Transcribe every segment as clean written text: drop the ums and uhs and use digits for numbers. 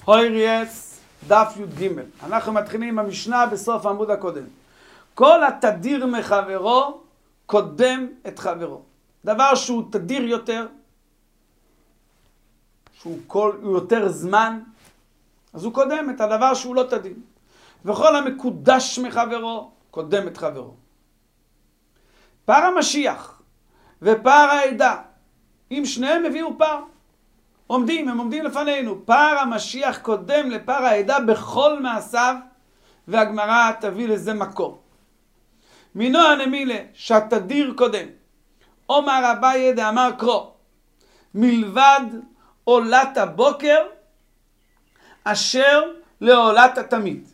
הויריאס דף י"ג. אנחנו מתחילים עם המשנה בסוף העמוד הקודם. כל התדיר מחברו קודם את חברו. דבר שהוא תדיר יותר, שהוא יותר זמן, אז הוא קודם את הדבר שהוא לא תדיר. וכל המקודש מחברו קודם את חברו. פער המשיח ופער העדה, אם שניהם הביאו פער, הם עומדים לפנינו. פער המשיח קודם לפער העדה בכל מעשיו, והגמרא תביא לזה מקור. מינו הנמילה שהתדיר קודם. אומר אביי דאמר קרוא, מלבד עולת הבוקר אשר לעולת התמיד.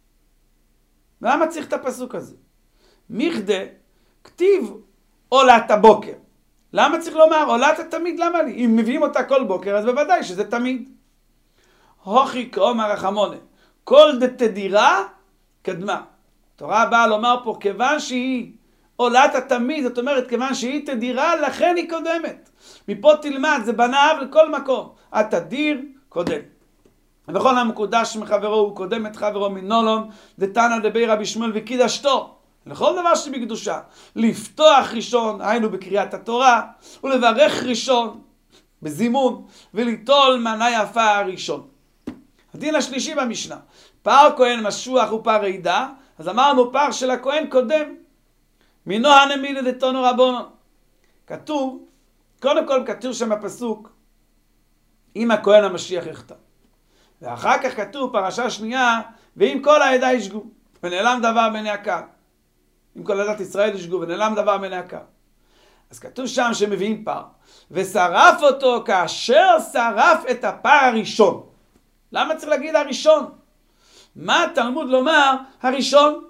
למה צריך את הפסוק הזה? מכדי כתיב עולת הבוקר. למה צריך לומר עולת התמיד? למה לי? אם מביאים אותה כל בוקר אז בוודאי שזה תמיד. הוכי כאומר רחמונה, כל דתדירה קדמה. התורה באה לומר פה כיוון שהיא עולת התמיד, זאת אומרת כיוון שהיא תדירה לכן היא קודמת. מפה תלמד, זה בניו לכל מקום. התדיר קודם. וכל המקודש מחברו הוא קודם את חברו מנולון דתנא דבי רבי שמואל וקידשתו. לכל דבר שבקדושה, לפתוח ראשון, היינו בקריאת התורה, ולברך ראשון בזימון, וליטול מנה יפה הראשון. הדין השלישי במשנה, פער כהן משוח ופער עדה, אז אמרנו פער של הכהן קודם, מינו הנמילה דתנו רבונן. כתוב, קודם כל כתוב שם הפסוק, אם הכהן המשיח יחטא. ואחר כך כתוב פרשה שנייה, ואם כל העדה ישגו, ונעלם דבר בעיני הקהל. אם כל עדת ישראל ישגו ונעלם דבר מעיני הקהל. אז כתוב שם שמביאים פער. ושרף אותו כאשר שרף את הפער הראשון. למה צריך להגיד הראשון? מה התלמוד לומר הראשון?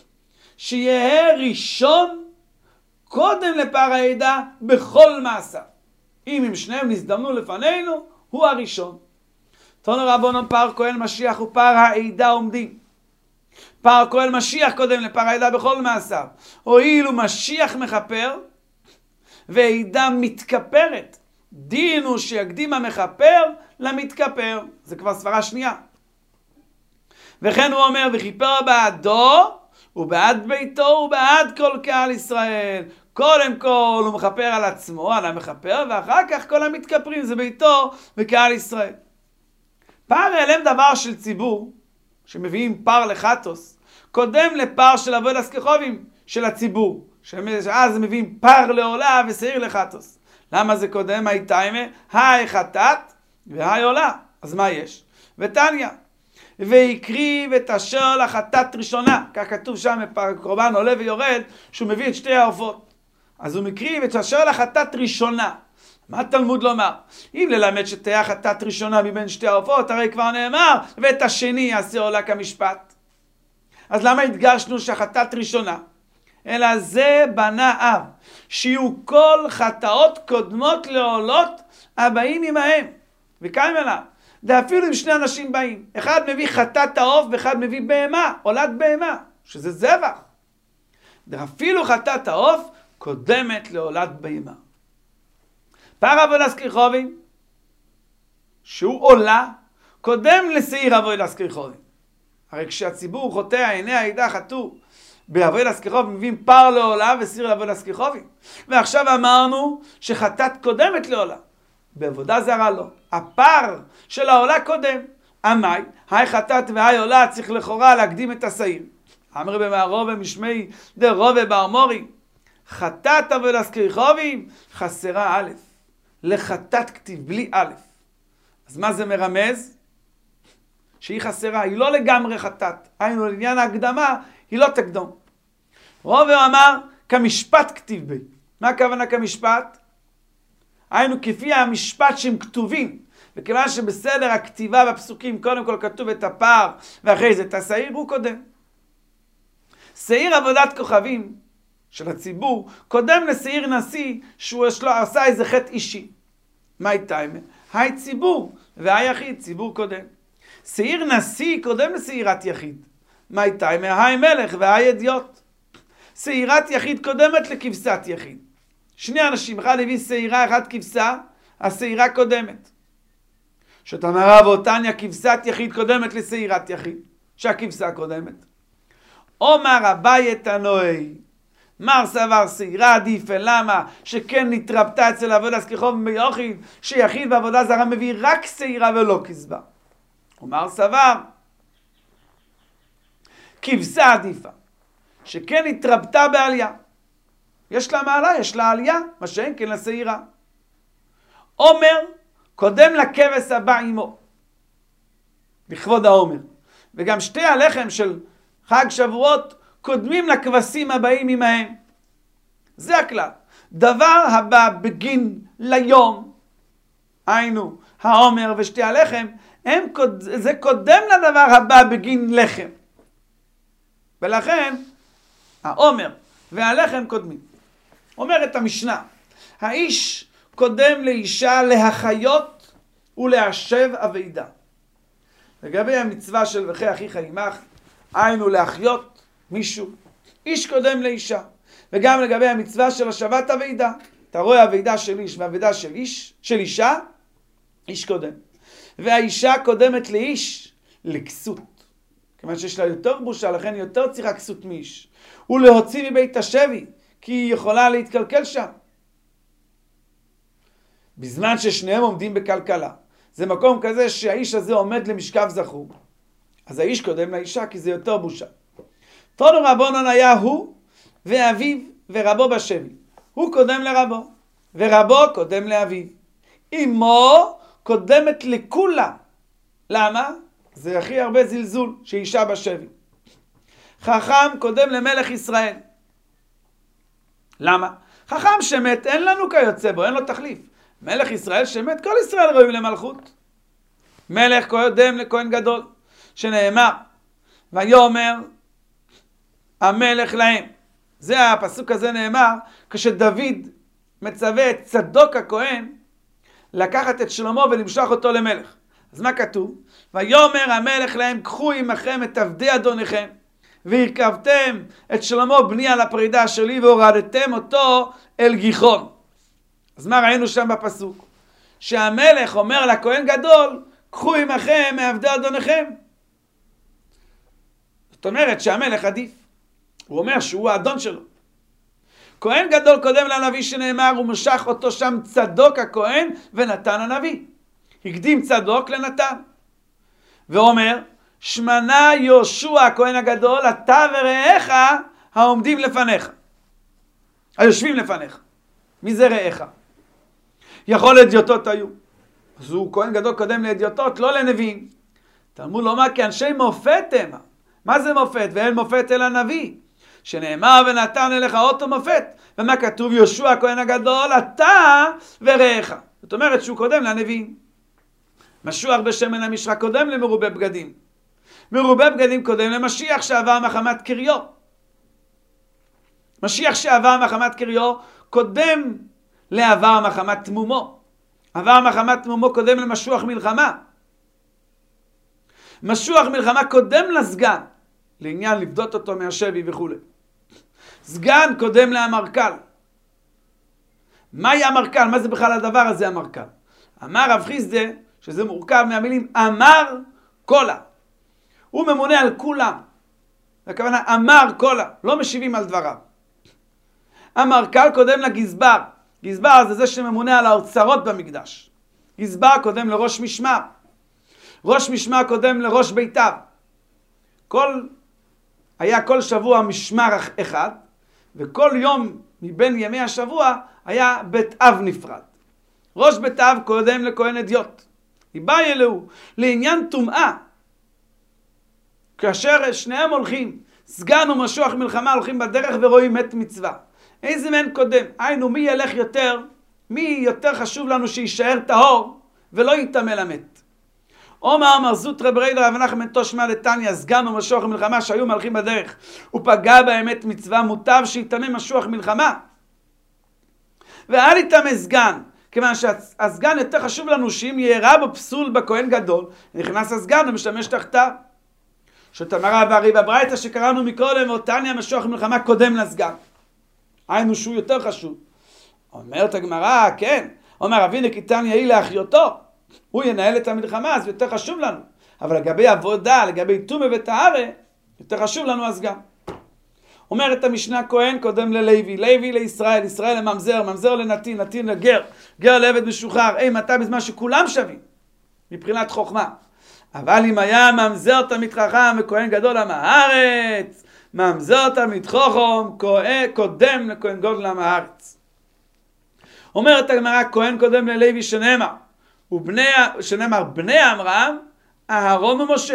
שיהיה ראשון קודם לפער העדה בכל מעשה. אם שניהם נזדמנו לפנינו, הוא הראשון. תנו רבונן פער כהן משיח ופער העדה עומדים. פער כהן משיח קודם לפער העדה בכל מעשיו. הואיל ומשיח מכפר ועדה מתכפרת. דין הוא שיקדים המכפר למתכפר. זה כבר סברה שנייה. וכן הוא אומר וכיפר בעדו ובעד ביתו ובעד כל קהל ישראל. קודם כל הוא מכפר על עצמו, על המכפר, ואחר כך כל המתכפרים זה ביתו וקהל ישראל. פער העלם דבר של ציבור, שמביאים פר לחטוס, קודם לפר של עבודת כוכבים של הציבור, שאז מביאים פר לעולה ושעיר לחטוס. למה זה קודם? הייתיימה, היי חטאת והי עולה. אז מה יש? ותניא, ויקריב את אשר לחטאת ראשונה, כך כתוב שם קורבן עולה ויורד, שהוא מביא את שתי העופות. אז הוא מקריב את אשר לחטאת ראשונה. מה התלמוד לומר? אם ללמד שתהיה חטאת ראשונה מבין שתי העופות, הרי כבר נאמר, ואת השני יעשה עולה כמשפט. אז למה הדגשנו שהחטאת ראשונה? אלא זה בנה אב, שיהיו כל חטאות קודמות לעולות הבאים עמהם. וכאן אליו, ואפילו אם שני אנשים באים, אחד מביא חטאת העוף ואחד מביא בהמה, עולת בהמה, שזה זבח. ואפילו חטאת העוף קודמת לעולת בהמה. פער עבודת כוכבים, שהוא עולה, קודם לשעיר עבודת כוכבים. הרי כשהציבור חוטא, עיני העדה חטאו, בעבודת כוכבים מביאים פר לעולה ושעיר לעבודת כוכבים. ועכשיו אמרנו שחטאת קודמת לעולה. בעבודה זרה לא. הפר של העולה קודם. עמי, היי חטאת והי עולה, צריך לכאורה להקדים את השעיר. אמר במערוב משמי דרובה בארמורי, חטאת עבודת כוכבים חסרה א'. לחטאת כתיב בלי א'. אז מה זה מרמז? שהיא חסרה, היא לא לגמרי חטאת. היינו לעניין ההקדמה, היא לא תקדום. רובה אמר, כמשפט כתיב בי. מה הכוונה כמשפט? היינו כפי המשפט שהם כתובים. וכיוון שבסדר הכתיבה בפסוקים, קודם כל כתוב את הפער, ואחרי זה את השעיר, הוא קודם. שעיר עבודת כוכבים של הציבור, קודם לשעיר נשיא, שהוא עשה איזה חטא אישי. מה הייתה? היי ציבור, והי יחיד, ציבור קודם. שעיר נשיא קודם לשעירת יחיד. מה הייתה? היי מלך והי אדיוט. שעירת יחיד קודמת לכבשת יחיד. שני אנשים, אחד הביא שעירה, אחד כבשה, השעירה קודמת. שאת המראה ואותניה כבשת יחיד קודמת לשעירת יחיד, שהכבשה קודמת. אומר אביי תנועי, מר סבר שעירה עדיפה, למה? שכן נתרבתה אצל עבודה כחוב ביחיד, שיחיד בעבודה זרה מביא רק שעירה ולא כזבה. אומר סבר, כבשה עדיפה, שכן התרבתה בעלייה. יש לה מעלה, יש לה עלייה, מה שאין כן לשעירה. עומר קודם לכבש הבא עמו, לכבוד העומר. וגם שתי הלחם של חג שבועות קודמים לכבשים הבאים עמהם. זה הכלל. דבר הבא בגין ליום, היינו, העומר ושתי הלחם, זה קודם לדבר הבא בגין לחם. ולכן העומר והלחם קודמים. אומרת המשנה, האיש קודם לאישה להחיות ולהשב אבידה. לגבי המצווה של וכי אחיך עמך, היינו להחיות מישהו, איש קודם לאישה. וגם לגבי המצווה של השבת אבידה, אתה רואה אבידה של איש ואבידה של אישה, איש קודם. והאישה קודמת לאיש לכסות. כיוון שיש לה יותר בושה, לכן יותר צריכה כסות מאיש. ולהוציא מבית השבי, כי היא יכולה להתקלקל שם. בזמן ששניהם עומדים בכלכלה. זה מקום כזה שהאיש הזה עומד למשכב זכור. אז האיש קודם לאישה, כי זה יותר בושה. תנו רבונן היה הוא ואביו ורבו בשבי. הוא קודם לרבו, ורבו קודם לאביו. אמו קודמת לכולה. למה? זה הכי הרבה זלזול שאישה בשבי. חכם קודם למלך ישראל. למה? חכם שמת אין לנו כיוצא בו, אין לו תחליף. מלך ישראל שמת, כל ישראל ראויים למלכות. מלך קודם לכהן גדול, שנאמר, ויאמר המלך להם. זה הפסוק הזה נאמר, כשדוד מצווה את צדוק הכהן, לקחת את שלמה ולמשוך אותו למלך. אז מה כתוב? ויאמר המלך להם, קחו עמכם את עבדי אדוניכם, והרכבתם את שלמה בני על הפרידה שלי, והורדתם אותו אל גיחון. אז מה ראינו שם בפסוק? שהמלך אומר לכהן גדול, קחו עמכם מעבדי אדוניכם. זאת אומרת שהמלך עדיף. הוא אומר שהוא האדון שלו. כהן גדול קודם לנביא שנאמר, הוא משך אותו שם צדוק הכהן ונתן הנביא. הקדים צדוק לנתן. ואומר, שמנה יהושע הכהן הגדול, אתה ורעיך העומדים לפניך. היושבים לפניך. מי זה רעיך? יכול אדיוטות היו. אז הוא כהן גדול קודם לאדיוטות, לא לנביאים. תלמוד לומר כי אנשי מופת הם. מה זה מופת? ואין מופת אלא נביא. שנאמר ונתן אליך אותו מופת. ומה כתוב? יהושע הכהן הגדול, אתה ורעיך. זאת אומרת שהוא קודם לנביאים. משוח בשמן המשחה קודם למרובה בגדים. מרובה בגדים קודם למשיח שעבר מחמת קריו. משיח שעבר מחמת קריו קודם לעבר מחמת תמומו. עבר מחמת תמומו קודם למשוח מלחמה. משוח מלחמה קודם לסגן, לעניין לבדות אותו מהשבי וכו'. סגן קודם לאמרקל. מהי אמרקל? מה זה בכלל הדבר הזה אמרקל? אמר רב חיסדא, שזה מורכב מהמילים אמר קולה. הוא ממונה על כולם. הכוונה אמר קולה, לא משיבים על דבריו. אמרקל קודם לגזבר. גזבר זה שממונה על האוצרות במקדש. גזבר קודם לראש משמר. ראש משמר קודם לראש ביתיו. היה כל שבוע משמר אחד, וכל יום מבין ימי השבוע היה בית אב נפרד. ראש בית אב קודם לכהן אדיוט. איבאי אלוהו, לעניין טומאה. כאשר שניהם הולכים, סגן ומשוח מלחמה הולכים בדרך ורואים מת מצווה. איזה מן קודם? היינו, מי ילך יותר? מי יותר חשוב לנו שישאר טהור ולא יטמא למת? אמר זוטרא בריידא רב נחמן תושמע לתניא, סגן ומשוח מלחמה שהיו מלכים בדרך ופגע בהם מת מצווה, מוטב שיטמא משוח מלחמה. ואל יטמא סגן, כיוון שהסגן יותר חשוב לנו שאם יהיה רב או פסול בכהן גדול, נכנס הסגן ומשתמש תחתיו. שתמרה והרי בברייתא שקראנו מקודם, ותניא משוח מלחמה קודם לסגן. היינו שהוא יותר חשוב. אומרת הגמרא, כן. אומר אבינו כי תניא היא להחיותו. הוא ינהל את המלחמה, אז יותר חשוב לנו. אבל לגבי עבודה, לגבי טומאה וטהרה, יותר חשוב לנו אז גם. אומרת המשנה, כהן קודם ללוי, לוי לישראל, ישראל לממזר, ממזר לנתין, נתין לגר, גר לעבד משוחרר. מתי בזמן שכולם שווים, מבחינת חוכמה. אבל אם היה ממזר תמיד חכם וכהן גדול עם הארץ, ממזר תמיד חכם קודם לכהן גדול עם הארץ. אומרת הגמרא, כהן קודם ללוי שנאמר בני אברהם, אהרון ומשה.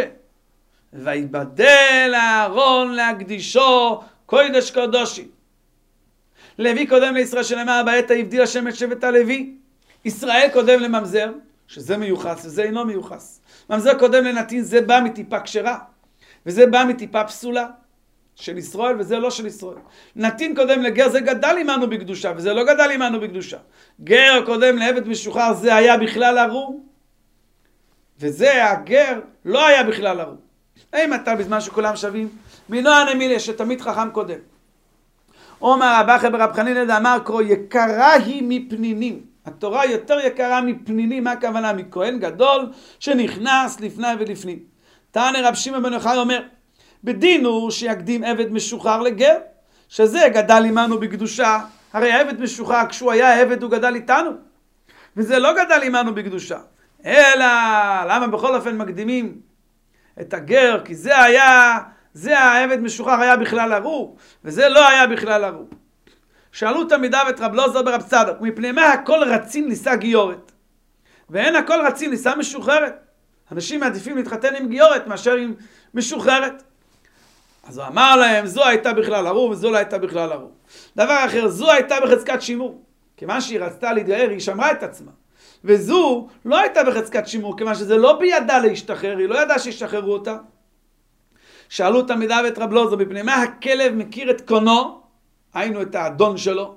ויבדל אהרון להקדישו קודש קודשים. לוי קודם לישראל שנאמר בעת ההבדיל השם את שבט הלוי. ישראל קודם לממזר, שזה מיוחס וזה אינו מיוחס. ממזר קודם לנתין, זה בא מטיפה כשרה, וזה בא מטיפה פסולה של ישראל וזה לא של ישראל. נתין קודם לגר, זה גדל עמנו בקדושה וזה לא גדל עמנו בקדושה. גר קודם לעבד משוחרר, זה היה בכלל ארור, וזה הגר לא היה בכלל ארור. מתי בזמן שכולם שווים? מנוען אמילה שתמיד חכם קודם. אומר רבא חבר רב חנינא דאמר קרוא יקרה היא מפנינים. התורה יותר יקרה מפנינים. מה הכוונה? מכהן גדול שנכנס לפני ולפנים. תענה רב שמעון בן יוחאי אומר, בדין הוא שיקדים עבד משוחרר לגר, שזה גדל עמנו בקדושה. הרי העבד משוחרר, כשהוא היה עבד הוא גדל איתנו, וזה לא גדל עמנו בקדושה. אלא למה בכל אופן מקדימים את הגר? כי זה העבד משוחרר היה בכלל ארור, וזה לא היה בכלל ארור. שאלו תלמידיו את רב אלעזר ברב צדוק, מפני מה הכל רצין לישא גיורת, ואין הכל רצין לישא משוחררת? אנשים מעדיפים להתחתן עם גיורת מאשר עם משוחררת. אז הוא אמר להם, זו הייתה בכלל ארור וזו לא הייתה בכלל ארור. דבר אחר, זו הייתה בחזקת שימור, כיוון שהיא רצתה להתגייר, היא שמרה את עצמה. וזו לא הייתה בחזקת שימור, כיוון שזה לא בידה להשתחרר, היא לא ידעה שישחררו אותה. שאלו תלמידיו את רב אלעזר, מפני מה הכלב מכיר את קונו, היינו את האדון שלו,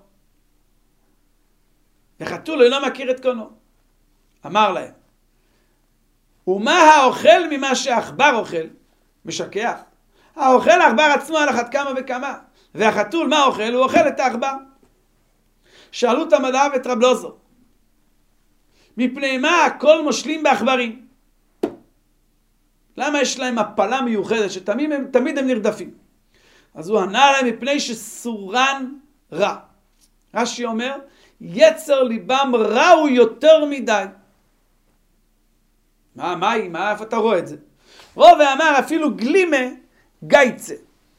וחתול לא מכיר את קונו. אמר להם, ומה האוכל ממה שעכבר אוכל? משכח. האוכל העכבר עצמו על אחת כמה וכמה, והחתול מה אוכל? הוא אוכל את העכבר. שאלו תלמידיו את רב אלעזר, מפני מה הכל מושלים בעכברים? למה יש להם הפלה מיוחדת שתמיד הם נרדפים? אז הוא ענה להם, מפני שסורן רע. רש"י אומר, יצר ליבם רע הוא יותר מדי. מה, איפה אתה רואה את זה? רוב אמר אפילו גלימה גייצה.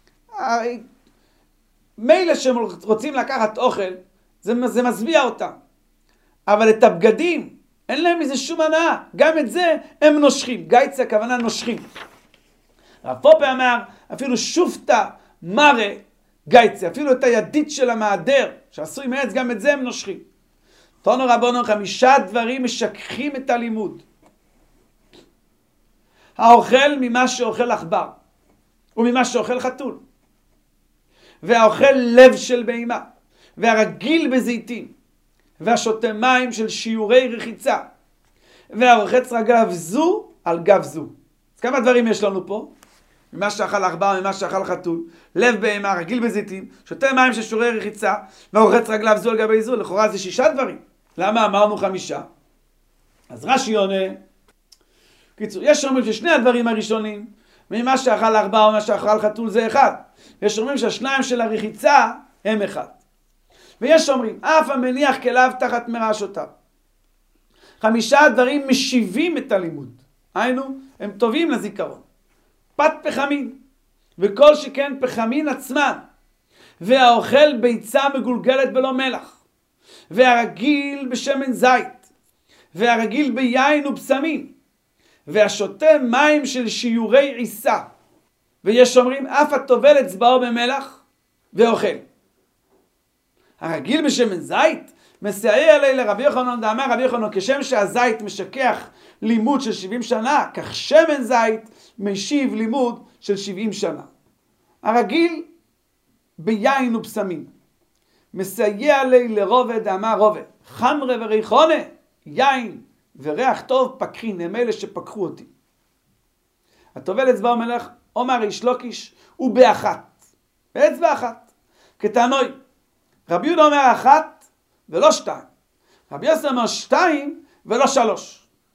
מילא שהם רוצים לקחת אוכל, זה מזביע אותם. אבל את הבגדים, אין להם מזה שום הנאה. גם את זה הם נושכים. גייצה הכוונה נושכים. רב פופה אמר, אפילו שופטה מראה גייצה. אפילו את הידית של המעדר, שעשוי מעץ, גם את זה הם נושכים. תונו רבונו, 5 דברים משככים את הלימוד. האוכל ממה שאוכל עכבר, וממה שאוכל חתול. והאוכל לב של בהמה, והרגיל בזיתים, והשותה מים של שיעורי רחיצה, והרוחץ רגליו זו על גב זו. אז כמה דברים יש לנו פה? ממה שאכל עכבר, ממה שאכל חתול, לב בהמה, רגיל בזיתים, שותה מים של שיעורי רחיצה, והרוחץ רגליו זו על גבי זו. לכאורה זה 6 דברים. למה אמרנו 5? אז רש"י עונה, קיצור, יש אומרים ששני הדברים הראשונים, ממה שאכל עכבר ומה שאכל חתול זה 1. יש אומרים שהשניים של הרחיצה הם 1. ויש אומרים, אף המניח כליו תחת מרעשותיו. 5 דברים משיבים את הלימוד. היינו, הם טובים לזיכרון. פת פחמין, וכל שכן פחמין עצמן, והאוכל ביצה מגולגלת בלא מלח, והרגיל בשמן זית, והרגיל ביין ובשמים, והשותה מים של שיעורי עיסה. ויש אומרים, אף הטובל אצבעו במלח ואוכל. הרגיל בשמן זית מסייע לי לרבי יוחנן דאמר רבי יוחנן, כשם שהזית משכח לימוד של 70 שנה, כך שמן זית משיב לימוד של 70 שנה. הרגיל ביין ובשמים מסייע לי לרובה דאמר רובה, חמרה וריחונה, יין וריח טוב פקחין, הם אלה שפקחו אותי. הטובל אצבעו במלח, אומר ריש לוקיש, הוא באחת, באצבע אחת, כתנוי. רבי יהודה אומר 1 ולא 2. רבי יוסי אומר 2 ולא 3.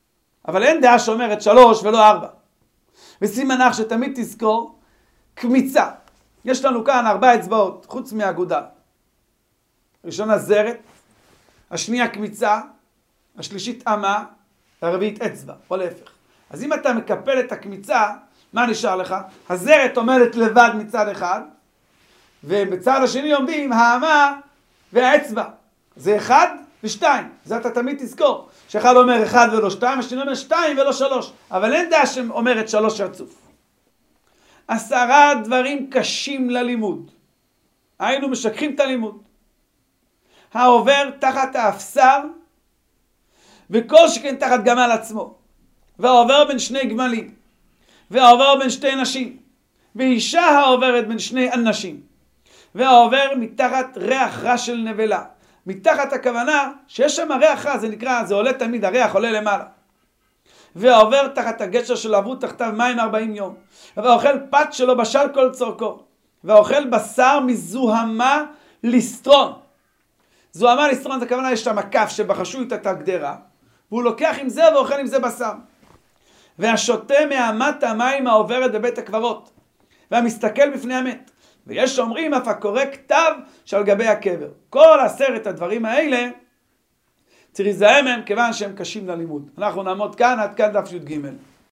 אבל אין דעה שאומרת 3 ולא 4. וסימנך שתמיד תזכור, קמיצה. יש לנו כאן 4 אצבעות, חוץ מהאגודל. ראשונה זרת, השנייה קמיצה, השלישית אמה, הרביעית אצבע, או להפך. אז אם אתה מקפל את הקמיצה, מה נשאר לך? הזרת עומדת לבד מצד אחד, ובצד השני עומדים האמה והאצבע. זה 1 ו2. זה אתה תמיד תזכור. שאחד אומר 1 ולא 2, השני אומר 2 ולא 3. אבל אין דעה שאומרת 3 רצוף. 10 דברים קשים ללימוד. היינו משככים את הלימוד. העובר תחת האפסר, וכל שכן תחת גמל עצמו. והעובר בין 2 גמלים. והעובר בין 2 נשים. ואישה העוברת בין 2 אנשים. והעובר מתחת ריח רע של נבלה. מתחת הכוונה שיש שם ריח רע, זה נקרא, זה עולה תמיד, הריח עולה למעלה. והעובר תחת הגשר של עברו תחתיו מים 40 יום. והאוכל פת שלו בשל כל צורכו. והאוכל בשר מזוהמה לסטרון. זוהמה לסטרון זה כוונה, יש שם כף שבחשו את הגדרה, והוא לוקח עם זה ואוכל עם זה בשר. והשותה מאמת המים העוברת בבית הקברות. והמסתכל בפני המת. ויש שאומרים אף הקורא כתב שעל גבי הקבר. כל 10 הדברים האלה צריך להיזהר מהם כיוון שהם קשים ללימוד. אנחנו נעמוד כאן עד כאן דף י"ג.